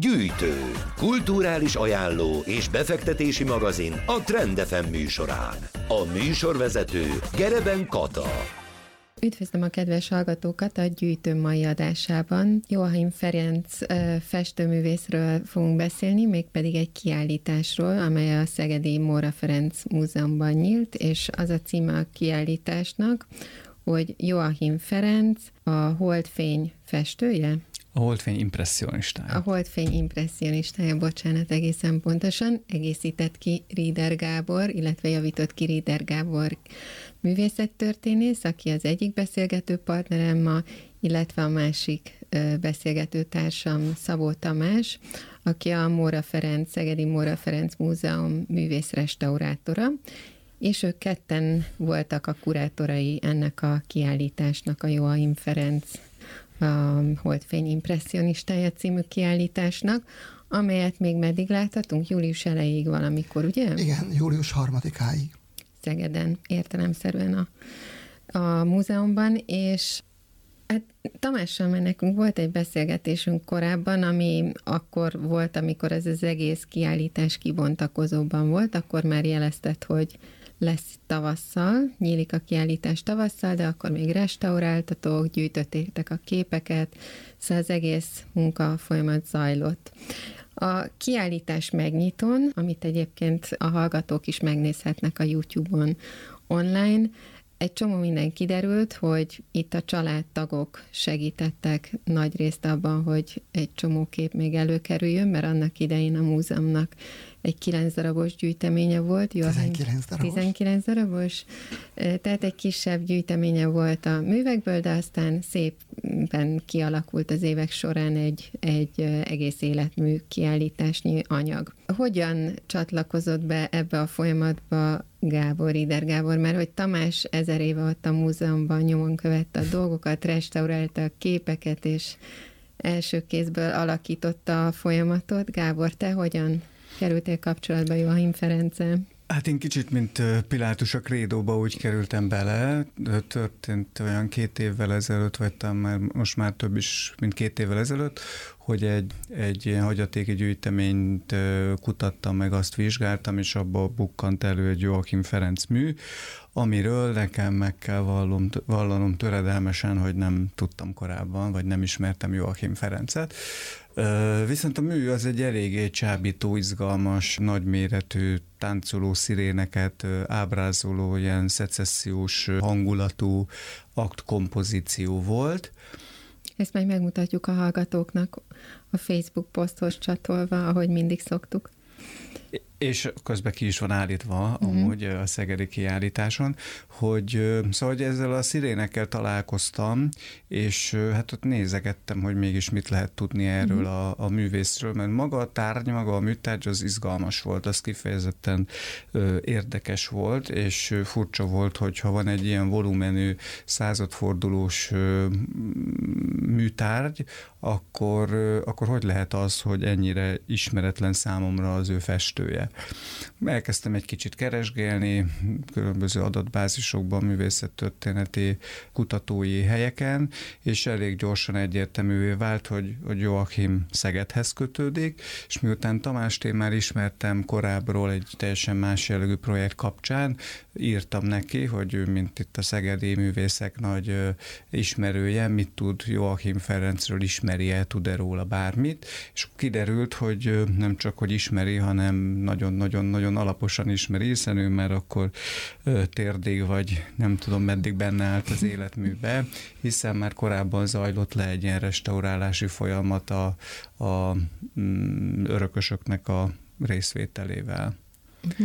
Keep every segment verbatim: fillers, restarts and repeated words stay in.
Gyűjtő, kulturális ajánló és befektetési magazin a Trend ef em műsorán. A műsorvezető Gereben Kata. Üdvözlöm a kedves hallgatókat a Gyűjtő mai adásában. Joachim Ferenc festőművészről fogunk beszélni, mégpedig egy kiállításról, amely a szegedi Móra Ferenc Múzeumban nyílt, és az a címe a kiállításnak, hogy Joachim Ferenc a holdfény festője? A holdfény impresszionistája. A holdfény impresszionistája, bocsánat, egészen pontosan. Egészített ki Rieder Gábor, illetve javított ki Rieder Gábor művészettörténész, aki az egyik beszélgető partnerem ma, illetve a másik beszélgető társam Szabó Tamás, aki a Móra Ferenc, Szegedi Móra Ferenc Múzeum művészrestaurátora, és ők ketten voltak a kurátorai ennek a kiállításnak, a Joachim Ferenc a Holdfény impresszionistája című kiállításnak, amelyet még meddig láthatunk? Július elejéig valamikor, ugye? Igen, július harmadikáig. Szegeden, értelemszerűen a, a múzeumban, és hát Tamással már nekünk volt egy beszélgetésünk korábban, ami akkor volt, amikor ez az egész kiállítás kibontakozóban volt, akkor már jelezted, hogy lesz tavasszal, nyílik a kiállítás tavasszal, de akkor még restauráltatok, gyűjtöttétek a képeket, szóval az egész munka folyamat zajlott. A kiállítás megnyitón, amit egyébként a hallgatók is megnézhetnek a YouTube-on online, egy csomó minden kiderült, hogy itt a családtagok segítettek nagyrészt abban, hogy egy csomó kép még előkerüljön, mert annak idején a múzeumnak egy kilenc darabos gyűjteménye volt. tizenkilenc darabos. tizenkilenc darabos. Tehát egy kisebb gyűjteménye volt a művekből, de aztán szépen kialakult az évek során egy, egy egész életmű kiállításnyi anyag. Hogyan csatlakozott be ebbe a folyamatba Gábor, Rieder Gábor, mert hogy Tamás ezer éve ott a múzeumban nyomon követte a dolgokat, restaurálta a képeket, és első kézből alakította a folyamatot. Gábor, te hogyan kerültél kapcsolatba Joachim Ferenccel? Hát én kicsit, mint Pilátus a krédóba úgy kerültem bele. Történt olyan két évvel ezelőtt, vagy talán már, most már több is, mint két évvel ezelőtt, hogy egy, egy ilyen hagyatéki gyűjteményt kutattam, meg azt vizsgáltam, és abba bukkant elő egy Joachim Ferenc mű, amiről nekem meg kell vallom, vallanom töredelmesen, hogy nem tudtam korábban, vagy nem ismertem Joachim Ferencet. Viszont a mű az egy eléggé csábító, izgalmas, nagyméretű, táncoló sziréneket ábrázoló, ilyen szecessziós hangulatú aktkompozíció volt. Ezt majd megmutatjuk a hallgatóknak a Facebook poszthoz csatolva, ahogy mindig szoktuk. És közben ki is van állítva uh-huh. amúgy a szegedi kiállításon, hogy szóval hogy ezzel a szirénekkel találkoztam, és hát ott nézegettem, hogy mégis mit lehet tudni erről uh-huh. a, a művészről, mert maga a tárgy, maga a műtárgy az izgalmas volt, az kifejezetten ö, érdekes volt, és furcsa volt, hogyha van egy ilyen volumenű századfordulós ö, műtárgy, akkor, ö, akkor hogy lehet az, hogy ennyire ismeretlen számomra az ő festője. Elkezdtem egy kicsit keresgélni különböző adatbázisokban, művészettörténeti kutatói helyeken, és elég gyorsan egyértelművé vált, hogy, hogy Joachim Szegedhez kötődik, és miután Tamást én már ismertem korábbról egy teljesen más jellegű projekt kapcsán, írtam neki, hogy ő, mint itt a szegedi művészek nagy ismerője, mit tud Joachim Ferencről, ismeri-e, tud-e róla bármit, és kiderült, hogy nem csak, hogy ismeri, hanem nagyon-nagyon-nagyon alaposan ismeri, hiszen ő már akkor térdig, vagy nem tudom meddig benne állt az életműbe, hiszen már korábban zajlott le egy ilyen restaurálási folyamat a, a mm, örökösöknek a részvételével. Uh-huh.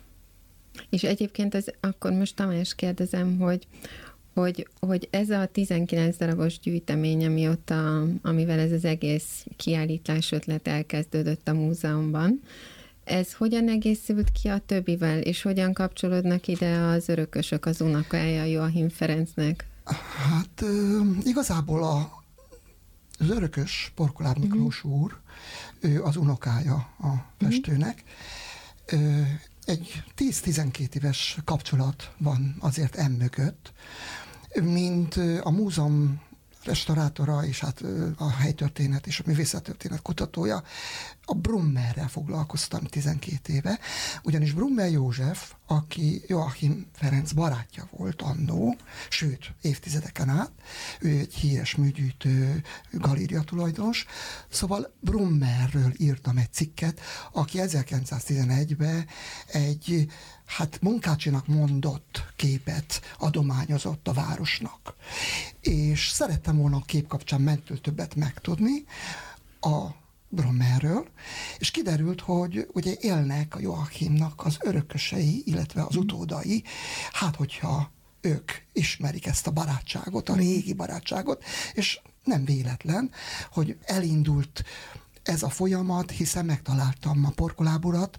És egyébként az, akkor most Tamás kérdezem, hogy Hogy, hogy ez a tizenkilenc darabos gyűjtemény, ami ott a, amivel ez az egész kiállítás ötlet elkezdődött a múzeumban, ez hogyan egészült ki a többivel, és hogyan kapcsolódnak ide az örökösök, az unokája Joachim Ferencnek? Hát igazából a, az örökös Porkoláb Miklós uh-huh. úr, ő az unokája a festőnek. Uh-huh. Egy tíz-tizenkét éves kapcsolat van azért emögött, mint a múzeum restaurátora, és hát a helytörténet és a művészettörténet kutatója. A Brummerrel foglalkoztam tizenkét éve, ugyanis Brummer József, aki Joachim Ferenc barátja volt annó, sőt, évtizedeken át, ő egy híres műgyűjtő, galéria tulajdonos, szóval Brummerről írtam egy cikket, aki ezerkilencszáztizenegyben egy hát munkácsinak mondott képet adományozott a városnak. És szerettem volna a kép kapcsán mentől többet megtudni a Brummerről, és kiderült, hogy ugye élnek a Joachimnak az örökösei, illetve az utódai, hát hogyha ők ismerik ezt a barátságot, a régi barátságot, és nem véletlen, hogy elindult ez a folyamat, hiszen megtaláltam a porkoláburat,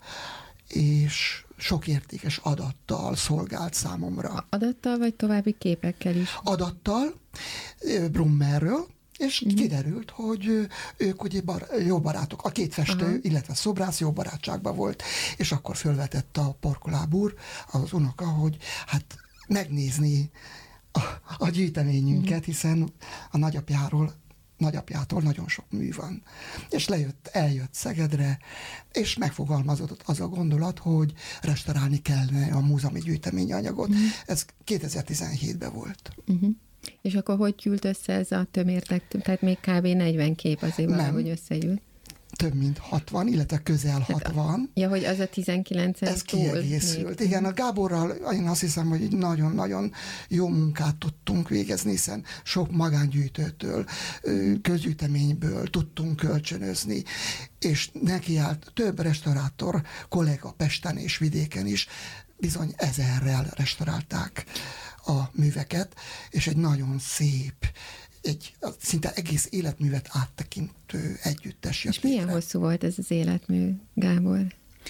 és sok értékes adattal szolgált számomra. Adattal, vagy további képekkel is? Adattal, Brummerről, és mm. kiderült, hogy ők ugye bar, jó barátok, a két festő, aha, illetve szobrász jó barátságban volt, és akkor fölvetette a porkolábúr, az unoka, hogy hát megnézni a, a gyűjteményünket, mm. hiszen a nagyapjáról nagyapjától nagyon sok mű van. És lejött, eljött Szegedre, és megfogalmazódott az a gondolat, hogy restaurálni kellene a múzeumi gyűjteményanyagot. Mm. Ez kétezer-tizenhétben volt. Uh-huh. És akkor hogy gyűlt össze ez a tömértek? Tehát még kb. negyven kép azért valahogy összegyűlt. Több mint hatvan, illetve közel hatvan. Ja, hogy az a tizenkilencen Ez kiegészült. Igen, a Gáborral én azt hiszem, hogy nagyon-nagyon jó munkát tudtunk végezni, hiszen sok magángyűjtőtől, közgyűjteményből tudtunk kölcsönözni, és nekiállt több restaurátor kollega Pesten és vidéken is, bizony ezerrel restaurálták a műveket, és egy nagyon szép, egy szinte egész életművet áttekintő együttes. És milyen hosszú volt ez az életmű, Gábor?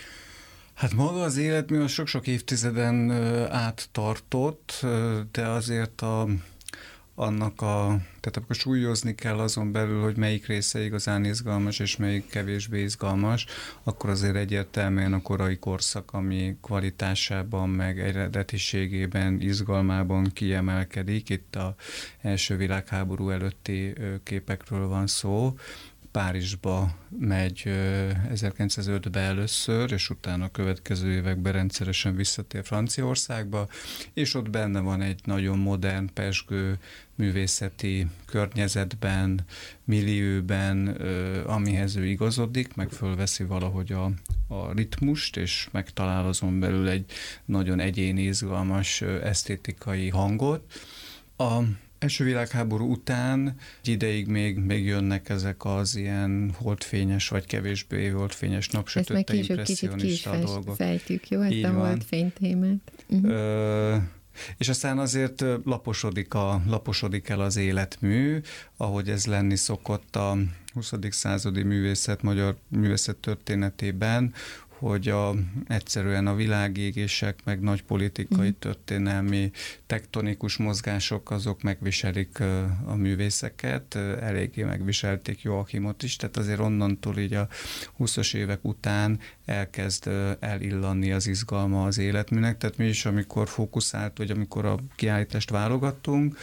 Hát maga az életmű az sok-sok évtizeden át tartott, de azért a, annak a, tehát akkor súlyozni kell azon belül, hogy melyik része igazán izgalmas, és melyik kevésbé izgalmas, akkor azért egyértelműen a korai korszak, ami kvalitásában, meg eredetiségében, izgalmában kiemelkedik. Itt az első világháború előtti képekről van szó. Párizsba megy ezerkilencszázötben először, és utána a következő években rendszeresen visszatér Franciaországba, és ott benne van egy nagyon modern, pezsgő művészeti környezetben, millióben, amihez ő igazodik, meg fölveszi valahogy a, a ritmust, és megtalál azon belül egy nagyon egyéni, izgalmas esztétikai hangot. A első világháború után egy ideig még, még jönnek ezek az ilyen holdfényes, vagy kevésbé holdfényes, napsütötte, impresszionista dolgok. Fejtjük, jó? Ezt a holdfénytémát. Uh-huh. Ö, és aztán azért laposodik, a, laposodik el az életmű, ahogy ez lenni szokott a huszadik századi művészet, magyar művészet történetében, hogy a, egyszerűen a világégések, meg nagy politikai, mm. történelmi, tektonikus mozgások, azok megviselik a művészeket, eléggé megviselték Joachimot is, tehát azért onnantól így a húszas évek után elkezd elillanni az izgalma az életműnek, tehát mi is, amikor fókuszált, vagy amikor a kiállítást válogattunk,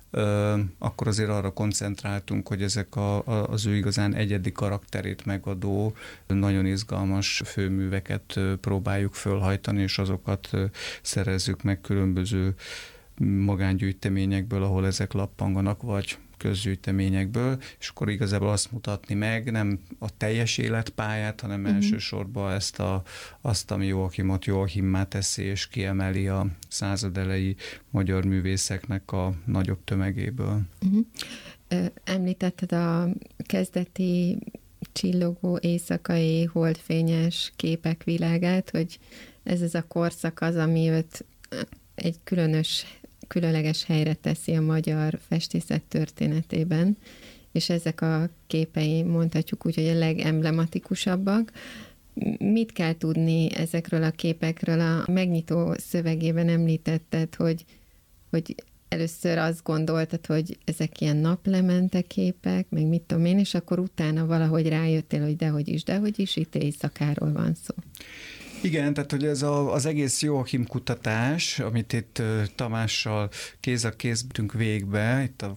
akkor azért arra koncentráltunk, hogy ezek a, az ő igazán egyedi karakterét megadó, nagyon izgalmas főműveket próbáljuk fölhajtani, és azokat szerezzük meg különböző magángyűjteményekből, ahol ezek lappanganak, vagy közgyűjteményekből, és akkor igazából azt mutatni meg, nem a teljes életpályát, hanem mm-hmm. elsősorban ezt a, azt, ami Joachimot Joachimmá teszi, és kiemeli a század elejé magyar művészeknek a nagyobb tömegéből. Mm-hmm. Említetted a kezdeti csillogó éjszakai holdfényes képek világát, hogy ez az a korszak az, ami őt egy különös különleges helyre teszi a magyar festészet történetében, és ezek a képei, mondhatjuk úgy, hogy a legemblematikusabbak. Mit kell tudni ezekről a képekről? A megnyitó szövegében említetted, hogy, hogy először azt gondoltad, hogy ezek ilyen naplemente képek, meg mit tudom én, és akkor utána valahogy rájöttél, hogy dehogy is, dehogy is, itt éjszakáról van szó. Igen, tehát hogy ez a, az egész Joachim kutatás, amit itt uh, Tamással kéz a kézbünk végbe, itt a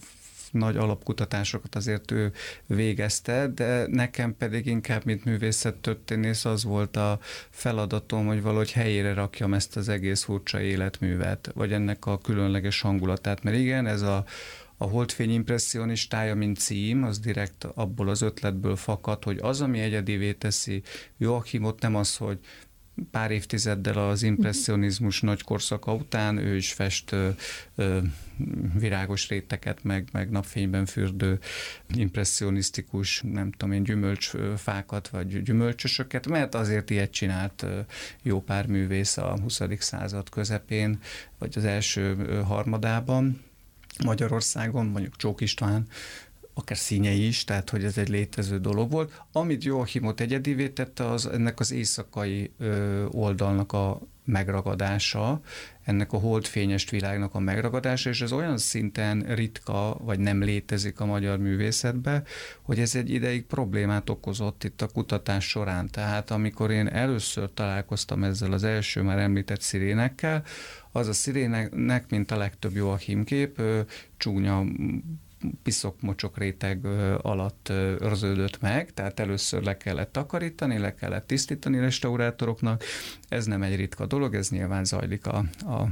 nagy alapkutatásokat azért ő végezte, de nekem pedig inkább, mint művészettörténész, az volt a feladatom, hogy valahogy helyére rakjam ezt az egész furcsa életművet, vagy ennek a különleges hangulatát, mert igen, ez a A Holdfény impresszionistája, mint cím, az direkt abból az ötletből fakad, hogy az, ami egyedivé teszi Joachimot, nem az, hogy pár évtizeddel az impresszionizmus nagy korszaka után ő is fest ö, ö, virágos réteket, meg, meg napfényben fürdő impresszionisztikus, nem tudom én, gyümölcsfákat, vagy gyümölcsösöket, mert azért ilyet csinált jó pár művész a huszadik század közepén, vagy az első harmadában. Magyarországon, mondjuk Csók István, akár Színyei is, tehát hogy ez egy létező dolog volt. Amit Joachimot egyedivé tette, az ennek az éjszakai ö, oldalnak a megragadása, ennek a holdfényes világnak a megragadása, és ez olyan szinten ritka, vagy nem létezik a magyar művészetben, hogy ez egy ideig problémát okozott itt a kutatás során. Tehát amikor én először találkoztam ezzel az első már említett szirénekkel, az a szirének, mint a legtöbb Joachim kép, csúnya piszok-mocsok réteg alatt röződött meg, tehát először le kellett takarítani, le kellett tisztítani restaurátoroknak. Ez nem egy ritka dolog, ez nyilván zajlik a, a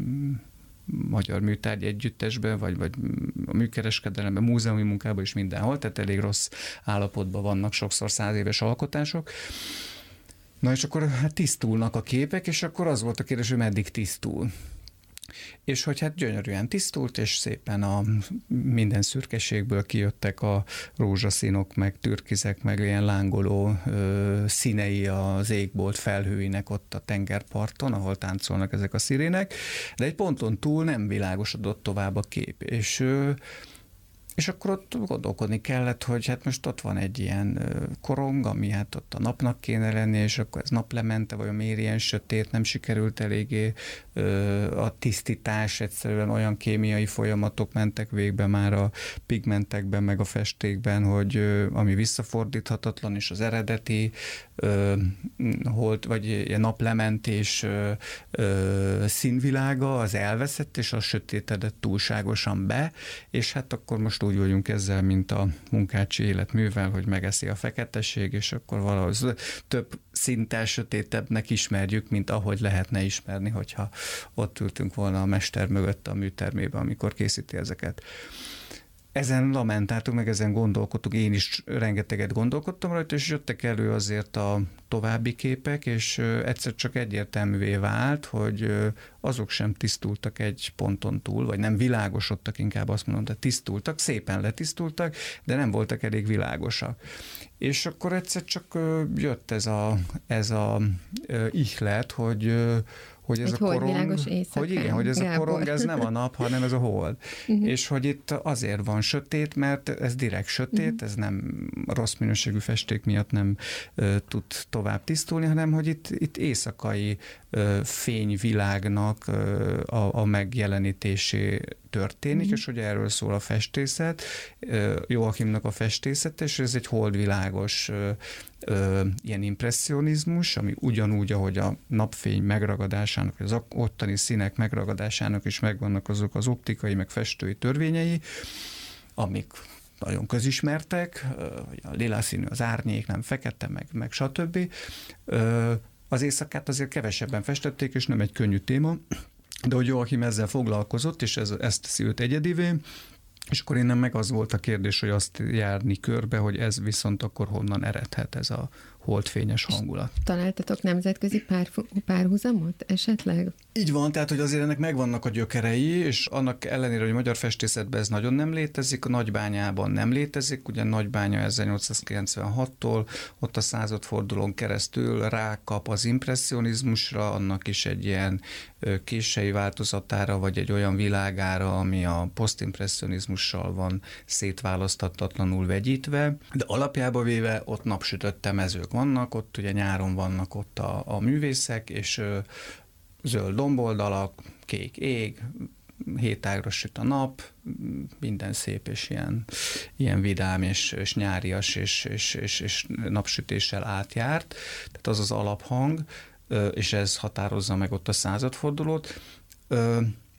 Magyar Műtárgy Együttesben, vagy, vagy a műkereskedelemben, múzeumi munkában is mindenhol, tehát elég rossz állapotban vannak sokszor száz éves alkotások. Na és akkor hát tisztulnak a képek, és akkor az volt a kérdés, hogy meddig tisztul. És hogy hát gyönyörűen tisztult, és szépen a minden szürkeségből kijöttek a rózsaszínok, meg türkizek, meg ilyen lángoló ö, színei az égbolt felhőinek ott a tengerparton, ahol táncolnak ezek a szirének, de egy ponton túl nem világosodott tovább a kép, és ö, És akkor ott gondolkodni kellett, hogy hát most ott van egy ilyen korong, ami hát ott a napnak kéne lenni, és akkor ez naplemente, vagy miért ilyen sötét, nem sikerült eléggé a tisztítás, egyszerűen olyan kémiai folyamatok mentek végbe már a pigmentekben, meg a festékben, hogy ami visszafordíthatatlan, és az eredeti holt, vagy ilyen naplementés színvilága az elveszett, és az sötétedett túlságosan be, és hát akkor most úgy vagyunk ezzel, mint a munkácsi életművel, hogy megeszi a feketesség, és akkor valahogy több szinten sötétebbnek ismerjük, mint ahogy lehetne ismerni, hogyha ott ültünk volna a mester mögött a műtermében, amikor készíti ezeket. Ezen lamentáltunk, meg ezen gondolkodtunk, én is rengeteget gondolkodtam rajta, és jöttek elő azért a további képek, és egyszer csak egyértelművé vált, hogy azok sem tisztultak egy ponton túl, vagy nem világosodtak, inkább azt mondom, de tisztultak, szépen letisztultak, de nem voltak elég világosak. És akkor egyszer csak jött ez a, ez a ihlet, hogy hogy ez egy a korong, hogy igen, hogy ez Gábor. a korong, ez nem a nap, hanem ez a hold. Uh-huh. És hogy itt azért van sötét, mert ez direkt sötét, uh-huh. ez nem rossz minőségű festék miatt nem uh, tud tovább tisztulni, hanem hogy itt, itt éjszakai uh, fényvilágnak uh, a, a megjelenítésé történik, mm. és hogy erről szól a festészet, Joachimnak a festészet, és ez egy holdvilágos ilyen impresszionizmus, ami ugyanúgy, ahogy a napfény megragadásának, az ottani színek megragadásának is megvannak azok az optikai, meg festői törvényei, amik nagyon közismertek, hogy a lila színű az árnyék, nem fekete, meg, meg stb. Az éjszakát azért kevesebben festették, és nem egy könnyű téma, de hogy Joachim ezzel foglalkozott, és ez, ezt teszi őt egyedivé, és akkor innen meg az volt a kérdés, hogy azt járni körbe, hogy ez viszont akkor honnan eredhet ez a holdfényes hangulat. És találtatok nemzetközi pár, párhuzamot esetleg? Így van, tehát hogy azért ennek megvannak a gyökerei, és annak ellenére, hogy a magyar festészetben ez nagyon nem létezik, a Nagybányában nem létezik, ugye Nagybánya ezernyolcszázkilencvenhattól, ott a századfordulón keresztül rákap az impresszionizmusra, annak is egy ilyen késői változatára, vagy egy olyan világára, ami a posztimpresszionizmussal van szétválaszthatatlanul vegyítve, de alapjába véve ott napsütötte mezők vannak, ott ugye nyáron vannak ott a, a művészek, és ö, zöld domboldalak, kék ég, hétágra süt a nap, minden szép és ilyen, ilyen vidám és, és nyárias és, és, és, és napsütéssel átjárt, tehát az az alaphang, ö, és ez határozza meg ott a századfordulót. Ö,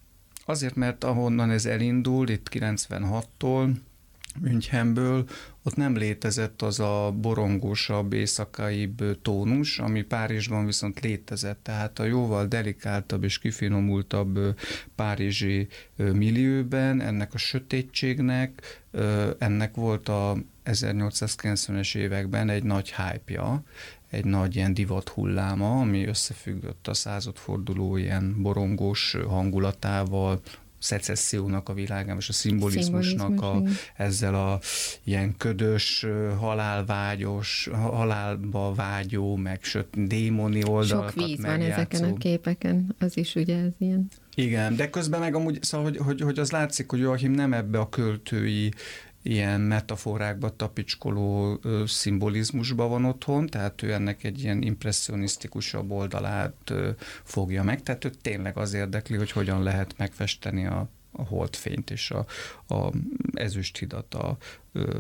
Azért, mert ahonnan ez elindul, itt kilencvenhattól, Münchenből, ott nem létezett az a borongósabb, éjszakaibb tónus, ami Párizsban viszont létezett. Tehát a jóval delikáltabb és kifinomultabb párizsi millióben ennek a sötétségnek, ennek volt a ezernyolcszázkilencvenes években egy nagy hype-ja, egy nagy ilyen divat hulláma, ami összefüggött a századforduló ilyen borongós hangulatával, szecessziónak a világában, és a szimbolizmusnak a, ezzel a ilyen ködös, halálvágyos, halálba vágyó, meg söt, démoni oldalakat megjátszó. Sok víz megjátszó. van ezeken a képeken, az is ugye ez ilyen. Igen, de közben meg amúgy, szóval, hogy, hogy, hogy az látszik, hogy Joachim nem ebbe a költői ilyen metaforákba tapicskoló ö, szimbolizmusba van otthon, tehát ő ennek egy ilyen impresszionistikusabb oldalát ö, fogja meg, tehát ő tényleg az érdekli, hogy hogyan lehet megfesteni a, a holdfényt és a, a ezüsthidat, a ö,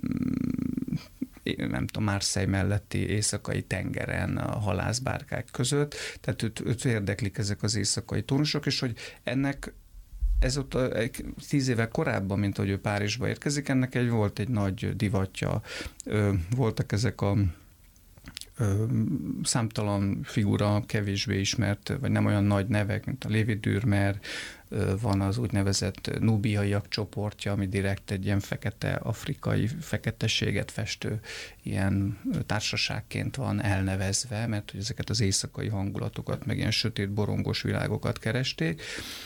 nem tudom, Marseille melletti éjszakai tengeren, a halászbárkák között, tehát őt, őt érdeklik ezek az éjszakai tónusok, és hogy ennek ez ott egy tíz évvel korábban, mint hogy ő Párizsba érkezik, ennek egy volt egy nagy divatja. Voltak ezek a ö, számtalan figura, kevésbé ismert, vagy nem olyan nagy nevek, mint a Lévi Dürmer, van az úgynevezett nubiaiak csoportja, ami direkt egy ilyen fekete, afrikai feketességet festő ilyen társaságként van elnevezve, mert hogy ezeket az éjszakai hangulatokat, meg ilyen sötét borongos világokat keresték.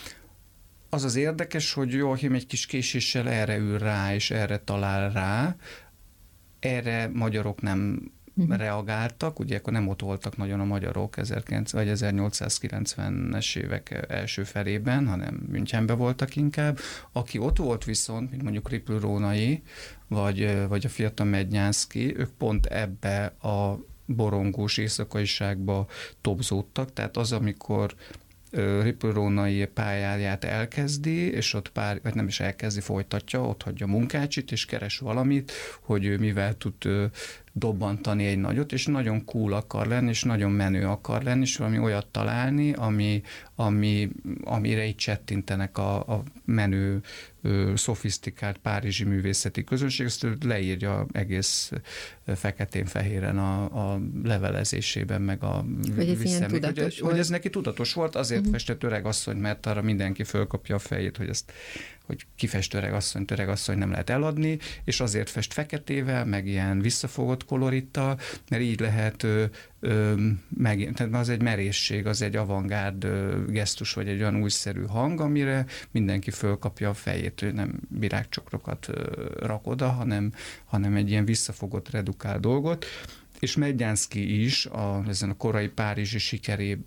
Az az érdekes, hogy Joachim egy kis késéssel erre ül rá, és erre talál rá. Erre magyarok nem uh-huh. reagáltak, ugye akkor nem ott voltak nagyon a magyarok ezerkilencszáz vagy ezernyolcszázkilencvenes évek első felében, hanem Münchenben voltak inkább. Aki ott volt viszont, mint mondjuk Riplő Rónai, vagy, vagy a fiatal Mednyánszky, ők pont ebbe a borongós éjszakaiságba tobzódtak, tehát az, amikor Riplő Rónai pályáját elkezdi, és ott pár, vagy nem is elkezdi, folytatja, ott hagyja munkácsit, és keres valamit, hogy ő mivel tud dobbantani egy nagyot, és nagyon cool akar lenni, és nagyon menő akar lenni, és valami olyat találni, ami, ami, amire így csettintenek a, a menő, ö, szofisztikált párizsi művészeti közönség, ezt leírja egész feketén-fehéren a, a levelezésében, meg a hogy ez ilyen tudatos hogy, volt. Hogy ez neki tudatos volt, azért uh-huh. festett öregasszony, mert arra mindenki fölkapja a fejét, hogy ezt hogy kifest öregasszony, öregasszony nem lehet eladni, és azért fest feketével, meg ilyen visszafogott kolorittal, mert így lehet ö, ö, meg, tehát az egy merészség, az egy avantgárd ö, gesztus, vagy egy olyan újszerű hang, amire mindenki fölkapja a fejét, ő nem virágcsokrokat ö, rak oda, hanem, hanem egy ilyen visszafogott, redukált dolgot. És Mednyánszky is, a, ezen a korai párizsi sikeré,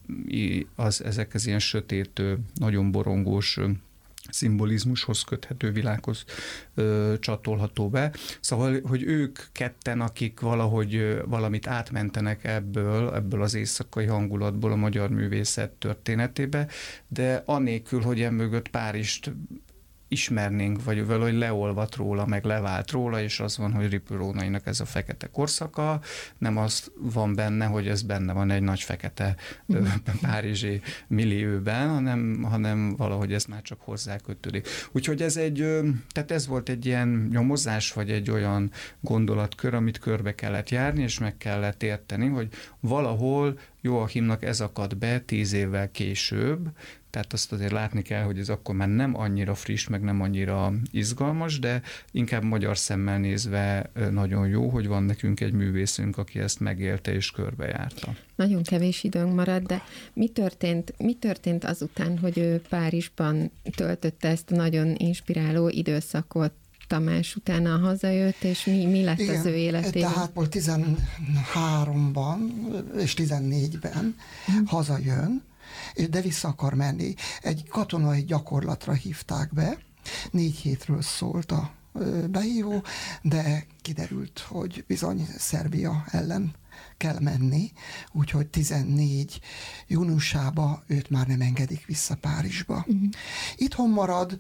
az, ezek az ilyen sötét, nagyon borongós szimbolizmushoz köthető világhoz ö, csatolható be. Szóval, hogy ők ketten, akik valahogy ö, valamit átmentenek ebből, ebből az éjszakai hangulatból a magyar művészet történetébe, de anélkül, hogy emögött Párizst ismernénk, vagy valahogy leolvadt róla, meg levált róla, és az van, hogy Riplő Rónainak ez a fekete korszaka, nem az van benne, hogy ez benne van egy nagy fekete ö, párizsi millióben, hanem, hanem valahogy ez már csak hozzákötődik. Úgyhogy ez egy, ö, tehát ez volt egy ilyen nyomozás, vagy egy olyan gondolatkör, amit körbe kellett járni, és meg kellett érteni, hogy valahol Joachimnak ez akad be tíz évvel később, tehát azt azért látni kell, hogy ez akkor már nem annyira friss, meg nem annyira izgalmas, de inkább magyar szemmel nézve nagyon jó, hogy van nekünk egy művészünk, aki ezt megélte és körbejárta. Nagyon kevés időnk maradt, de mi történt, mi történt azután, hogy ő Párizsban töltötte ezt a nagyon inspiráló időszakot? Tamás utána hazajött, és mi, mi lett igen, az ő életében? Tehát volt tizenháromban és tizennégyben hmm. hazajön, de vissza akar menni. Egy katonai gyakorlatra hívták be, négy hétről szólt a behívó, de kiderült, hogy bizony Szerbia ellen kell menni, úgyhogy tizennégy júniusába őt már nem engedik vissza Párizsba. Uh-huh. Itthon marad,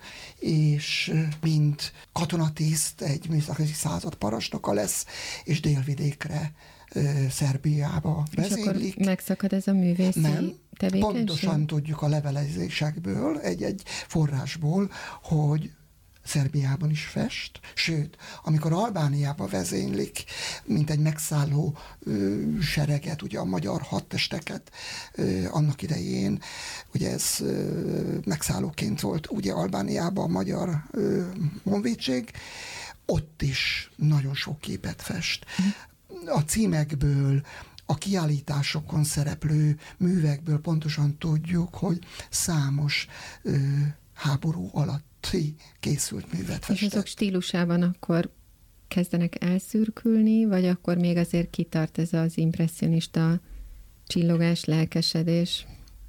és mint katonatiszt egy műszaki század parancsnoka lesz, és délvidékre Szerbiába vezénylik. És akkor megszakad ez a művészi Nem, tevékenység? pontosan tudjuk a levelezésekből, egy-egy forrásból, hogy Szerbiában is fest, sőt, amikor Albániába vezénylik, mint egy megszálló ö, sereget, ugye a magyar hadtesteket ö, annak idején, ugye ez ö, megszállóként volt ugye Albániában a magyar ö, honvédség, ott is nagyon sok képet fest. A címekből, a kiállításokon szereplő művekből pontosan tudjuk, hogy számos ö, háború alatt készült művet festett. És azok stílusában akkor kezdenek elszürkülni, vagy akkor még azért kitart ez az impresszionista csillogás, lelkesedés?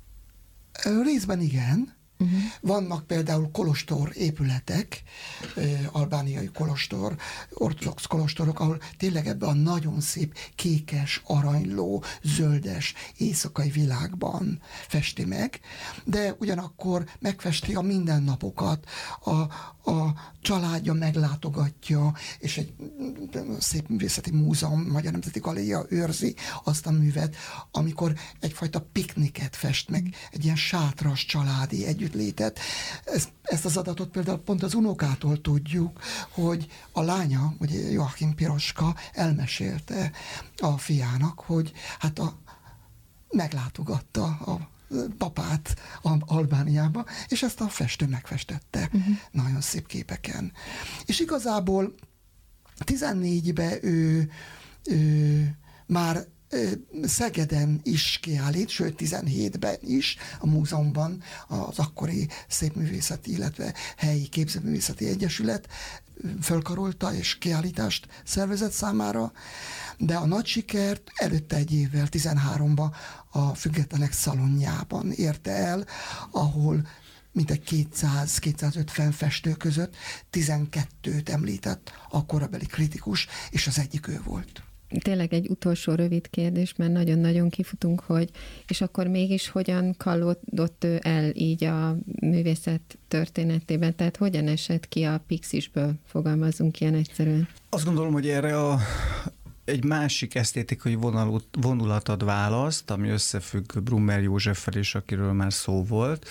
Részben igen. Uh-huh. Vannak például kolostor épületek, albániai kolostor, ortodox kolostorok, ahol tényleg ebben a nagyon szép kékes, aranyló, zöldes éjszakai világban festi meg, de ugyanakkor megfesti a mindennapokat, a, a családja meglátogatja, és egy szép művészeti múzeum, Magyar Nemzeti Galéria őrzi azt a művet, amikor egyfajta pikniket fest meg, egy ilyen sátras családi együttlétet. Ezt, ezt az adatot például pont az unokától tudjuk, hogy a lánya, ugye Joachim Piroska elmesélte a fiának, hogy hát a, meglátogatta a papát Albániába, és ezt a festő megfestette uh-huh. nagyon szép képeken. És igazából tizennégyben ő, ő már Szegeden is kiállít, sőt tizenhétben is a múzeumban az akkori szépművészeti, illetve helyi képzőművészeti egyesület fölkarolta és kiállítást szervezett számára, de a nagy sikert előtte egy évvel, tizenháromban a Függetlenek szalonjában érte el, ahol mintegy kétszáz-kétszázötven festő között tizenkettőt említett a korabeli kritikus, és az egyik ő volt. Tényleg egy utolsó rövid kérdés, mert nagyon-nagyon kifutunk, hogy és akkor mégis hogyan kallódott ő el így a művészet történetében? Tehát hogyan esett ki a Pixisből, fogalmazunk ilyen egyszerűen? Azt gondolom, hogy erre a, egy másik esztétikai vonalut, vonulat ad választ, ami összefügg Brummer Józseffel is, akiről már szó volt.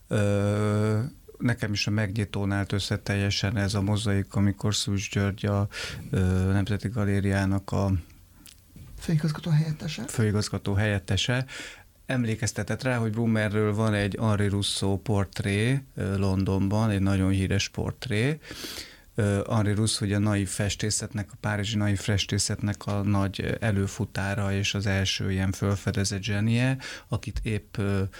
Ö, Nekem is a megnyitónál állt össze teljesen ez a mozaik, amikor Szűcs György a ö, Nemzeti Galériának a főigazgató helyettese. főigazgató helyettese emlékeztetett rá, hogy Brummerről van egy Henri Rousseau portré Londonban, egy nagyon híres portré. Henri Rousseau ugye a naiv festészetnek, a párizsi naiv festészetnek a nagy előfutára és az első ilyen felfedezett zsenie, akit épp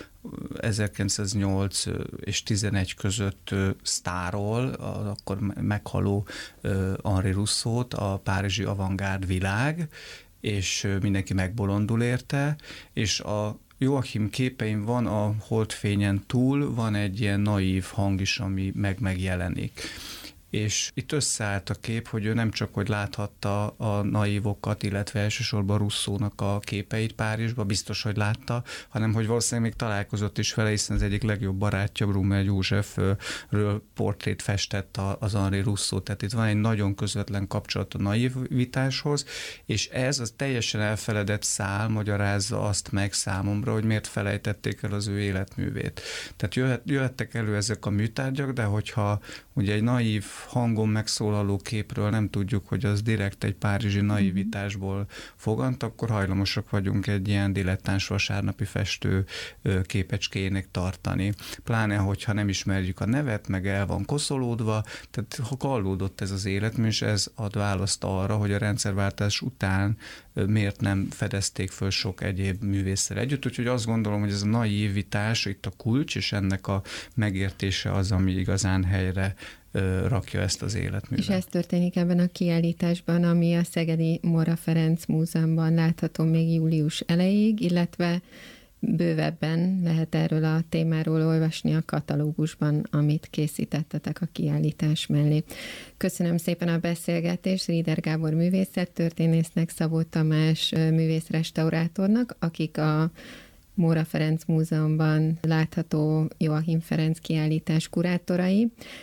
ezerkilencszáznyolc és tizenegy között sztárol, az akkor meghaló Henri Rousseaut a párizsi avantgárd világ, és mindenki megbolondul érte, és a Joachim képein van a holdfényen túl, van egy ilyen naív hang is, ami meg megjelenik. És itt összeállt a kép, hogy ő nem csak, hogy láthatta a naívokat, illetve elsősorban Rousseaunak a képeit Párizsba, biztos, hogy látta, hanem hogy valószínűleg még találkozott is vele, hiszen az egyik legjobb barátja, Brummer Józsefről portrét festett az Henri Rousseau, tehát itt van egy nagyon közvetlen kapcsolat a naivitáshoz, és ez az teljesen elfeledett szál magyarázza azt meg számomra, hogy miért felejtették el az ő életművét. Tehát jöhet, jöhettek elő ezek a műtárgyak, de hogyha ugye egy naív hangon megszólaló képről nem tudjuk, hogy az direkt egy párizsi naivitásból fogant, akkor hajlamosak vagyunk egy ilyen dilettáns vasárnapi festő képecskének tartani. Pláne, hogyha nem ismerjük a nevet, meg el van koszolódva, tehát ha kallódott ez az életmű, és ez ad választ arra, hogy a rendszerváltás után miért nem fedezték föl sok egyéb művésszel együtt. Úgyhogy azt gondolom, hogy ez a naivitás itt a kulcs, és ennek a megértése az, ami igazán helyre rakja ezt az életművet. És ez történik ebben a kiállításban, ami a Szegedi Móra Ferenc Múzeumban látható még július elejéig, illetve bővebben lehet erről a témáról olvasni a katalógusban, amit készítettetek a kiállítás mellé. Köszönöm szépen a beszélgetést Rieder Gábor művészettörténésznek, Szabó Tamás művészrestaurátornak, akik a Móra Ferenc Múzeumban látható Joachim Ferenc kiállítás kurátorai.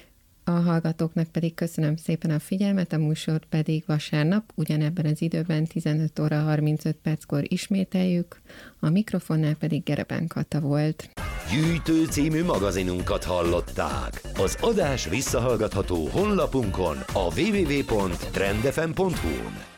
A hallgatóknak pedig köszönöm szépen a figyelmet, a műsort pedig vasárnap, ugyanebben az időben tizenöt óra harmincöt perckor ismételjük, a mikrofonnál pedig Gereben Kata volt. Gyűjtő című magazinunkat hallották. Az adás visszahallgatható honlapunkon, a double-u double-u double-u pont trend f m pont hu-n.